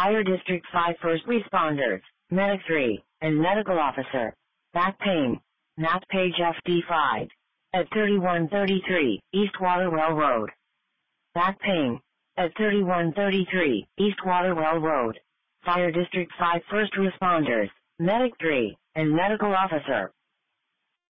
Fire District 5 first responders, Medic 3, and Medical Officer. Back pain. Nat Page FD5. At 3133 East Waterwell Road. Back pain. At 3133 East Waterwell Road. Fire District 5 first responders, Medic 3, and Medical Officer.